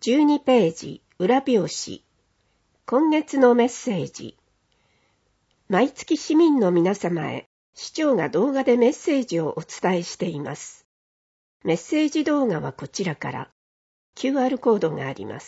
12ページ裏表紙。今月のメッセージ。毎月市民の皆様へ市長が動画でメッセージをお伝えしています。メッセージ動画はこちらから QR コードがあります。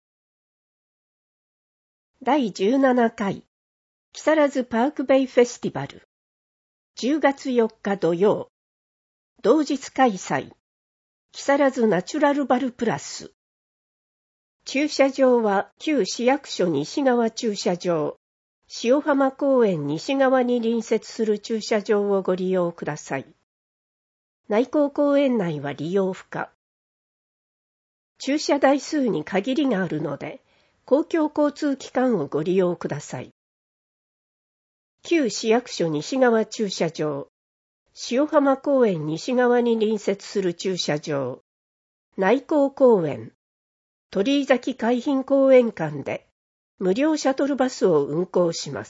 第17回木更津パークベイフェスティバル10月4日土曜同日開催木更津ナチュラルバルプラス駐車場は旧市役所西側駐車場、塩浜公園西側に隣接する駐車場をご利用ください。内港公園内は利用不可。駐車台数に限りがあるので、公共交通機関をご利用ください。旧市役所西側駐車場、塩浜公園西側に隣接する駐車場、内港公園、鳥居崎海浜公園間で無料シャトルバスを運行します。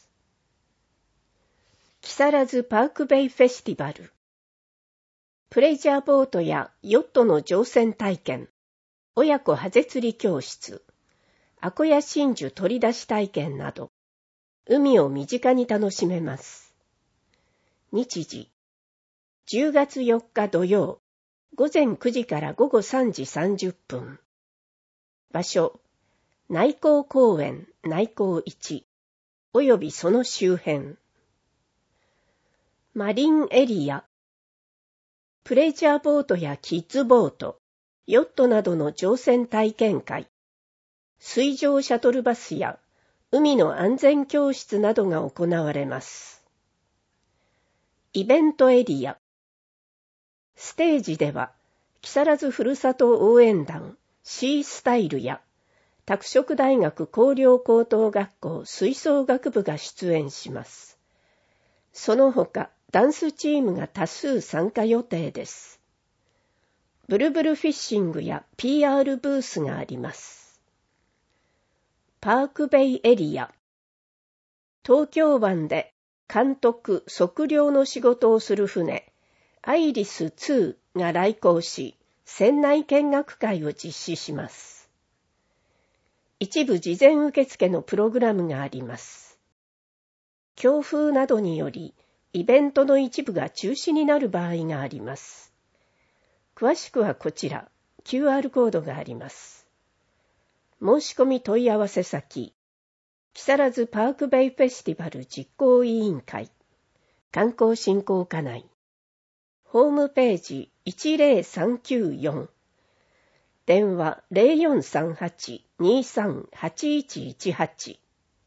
木更津パークベイフェスティバル。プレジャーボートやヨットの乗船体験、親子ハゼ釣り教室、アコヤ真珠取り出し体験など、海を身近に楽しめます。日時、10月4日土曜、午前9時から午後3時30分。場所、内港公園内港1、およびその周辺。マリンエリア。プレジャーボートやキッズボート、ヨットなどの乗船体験会、水上シャトルバスや海の安全教室などが行われます。イベントエリア。ステージでは、木更津ふるさと応援団、シースタイルや拓殖大学工業高等学校吹奏楽部が出演します。その他、ダンスチームが多数参加予定です。ブルブルフィッシングや PR ブースがあります。パークベイエリア。東京湾で監督・測量の仕事をする船、アイリス2が来港し、船内見学会を実施します。一部事前受付のプログラムがあります。強風などにより、イベントの一部が中止になる場合があります。詳しくはこちら、QR コードがあります。申し込み問い合わせ先、木更津パークベイフェスティバル実行委員会、観光振興課内。ホームページ10394電話 0438-238118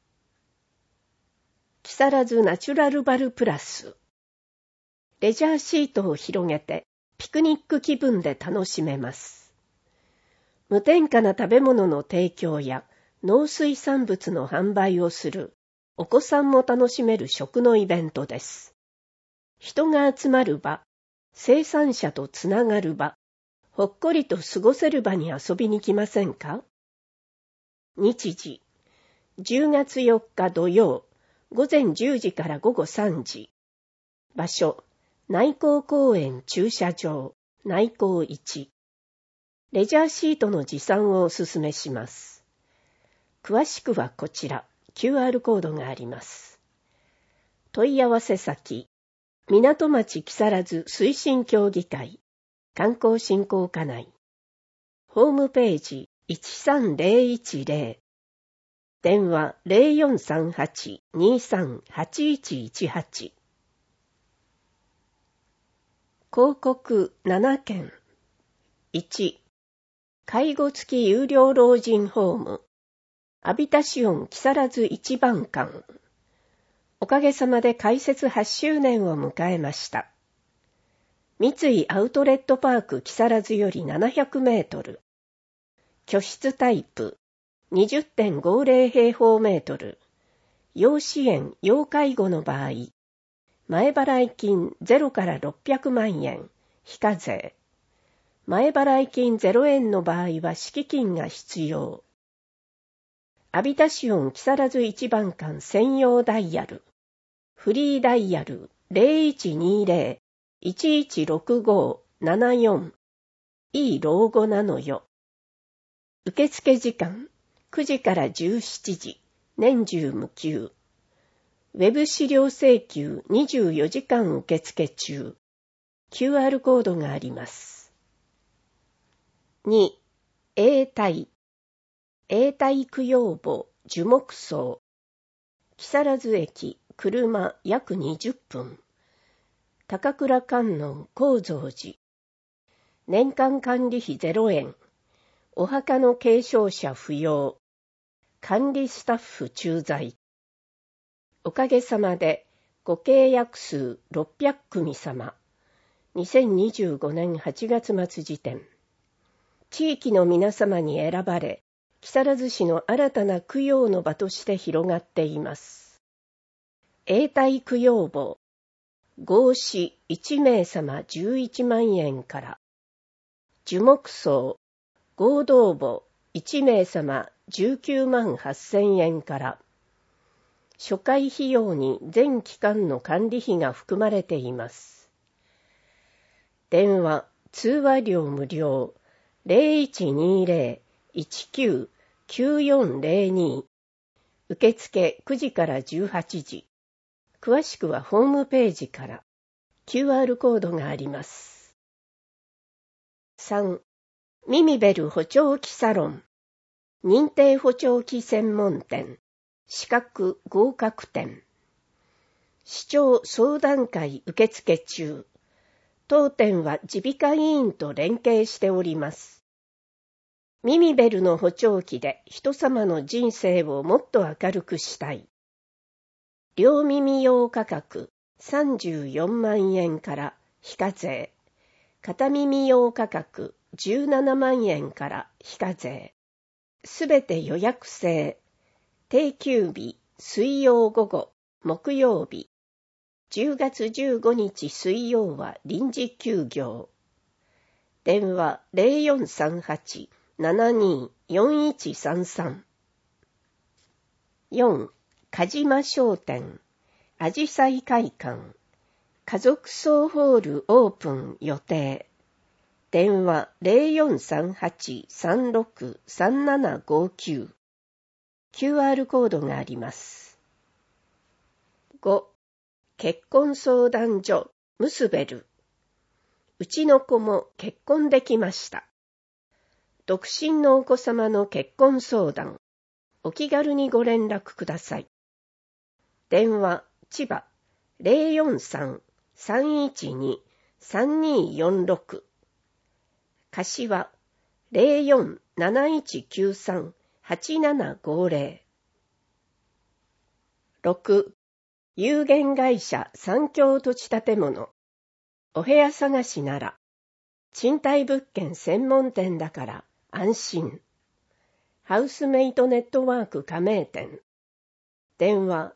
木更津ナチュラルバルプラスレジャーシートを広げてピクニック気分で楽しめます。無添加な食べ物の提供や農水産物の販売をするお子さんも楽しめる食のイベントです。人が集まる場、生産者とつながる場、ほっこりと過ごせる場に遊びに来ませんか？日時、10月4日土曜、午前10時から午後3時。場所、内港公園駐車場、内港1。レジャーシートの持参をお勧めします。詳しくはこちら、QR コードがあります。問い合わせ先、港町木更津推進協議会、観光振興課内。ホームページ13010。電話 0438-238118。広告7件。1、介護付き有料老人ホーム、アビタシオン木更津一番館。おかげさまで開設8周年を迎えました。三井アウトレットパーク木更津より700メートル。居室タイプ 20.50 平方メートル。要支援・要介護の場合、前払い金0から600万円、非課税。前払い金0円の場合は敷金が必要。アビタシオン木更津一番館専用ダイヤル。フリーダイヤル 0120-116574。いい老後なのよ。 受付時間9時から17時、年中無休。ウェブ資料請求24時間受付中。QR コードがあります。2、永代。永代供養墓樹木葬。木更津駅車約20分。高倉観音高蔵寺。年間管理費0円。お墓の継承者不要。管理スタッフ駐在。おかげさまでご契約数600組様。2025年8月末時点。地域の皆様に選ばれ、木更津市の新たな供養の場として広がっています。永代供養墓。合祀1名様11万円から。樹木葬。合同墓1名様19万8000円から。初回費用に全期間の管理費が含まれています。電話、通話料無料 0120-19-9402 受付9時から18時。詳しくはホームページから QR コードがあります。3. ミミベル補聴器サロン認定補聴器専門店資格合格店市長相談会受付中当店は耳鼻科医院と連携しております。ミミベルの補聴器で人様の人生をもっと明るくしたい。両耳用価格34万円から非課税。片耳用価格17万円から非課税。すべて予約制。定休日、水曜午後、木曜日。10月15日水曜は臨時休業。電話 0438-724133。4. 鹿島商店、あじさい会館、家族葬ホールオープン予定。電話 0438-363759。QR コードがあります。5. 結婚相談所ムスベル。うちの子も結婚できました。独身のお子様の結婚相談。お気軽にご連絡ください。電話千葉 043-312-3246。柏 04-7193-8750。6. 有限会社三共土地建物。お部屋探しなら、賃貸物件専門店だから安心。ハウスメイトネットワーク加盟店。電話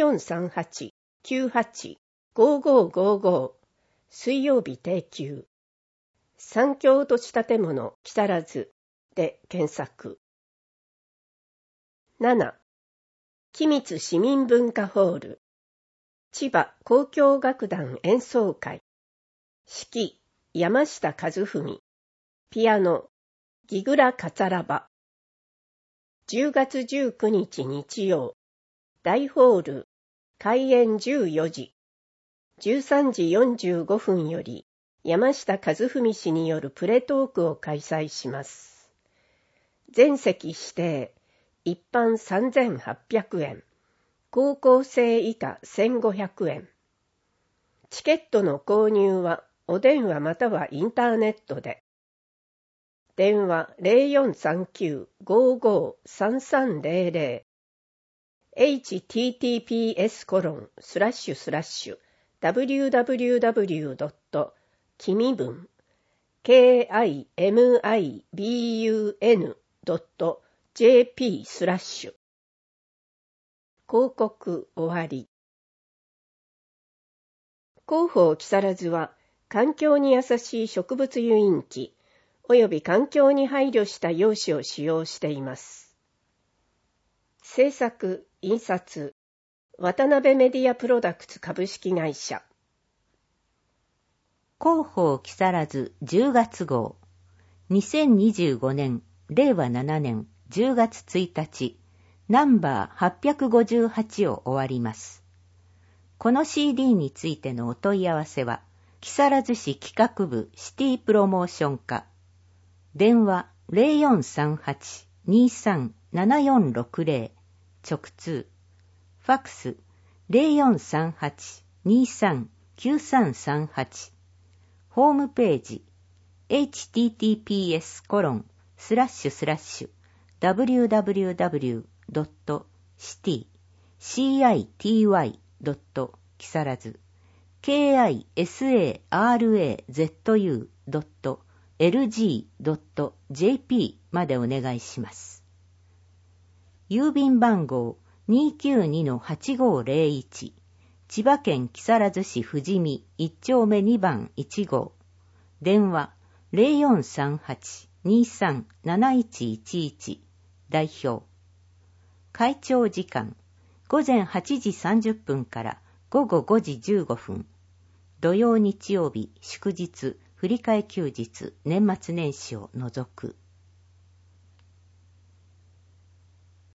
0438-98-5555。水曜日定休。三共土地建物木更津で検索。7. 君津市民文化ホール。千葉交響楽団演奏会。指揮山下和文。ピアノギグラカツァラバ。10月19日日曜。大ホール開演14時。13時45分より山下和文氏によるプレトークを開催します。全席指定。一般3800円。高校生以下1500円。チケットの購入はお電話またはインターネットで。電話 0439-553300 https://www.kimibun.jp/ 広告終わり。広報木更津は環境に優しい植物油印機および環境に配慮した用紙を使用しています。制作・印刷、渡辺メディアプロダクツ株式会社。 広報木更津10月号、2025年令和7年10月1日、ナンバー858を終わります。この CD についてのお問い合わせは、木更津市企画部シティプロモーション課。電話 0438-237460 直通。ファクス 0438-239338。ホームページ https://www.city 木更津 kisarazu.lg.jp までお願いします。郵便番号 292-8501 千葉県木更津市富士見1丁目2番1号。電話 0438-237111 代表。会長時間午前8時30分から午後5時15分。土曜日曜日祝日振替休日年末年始を除く。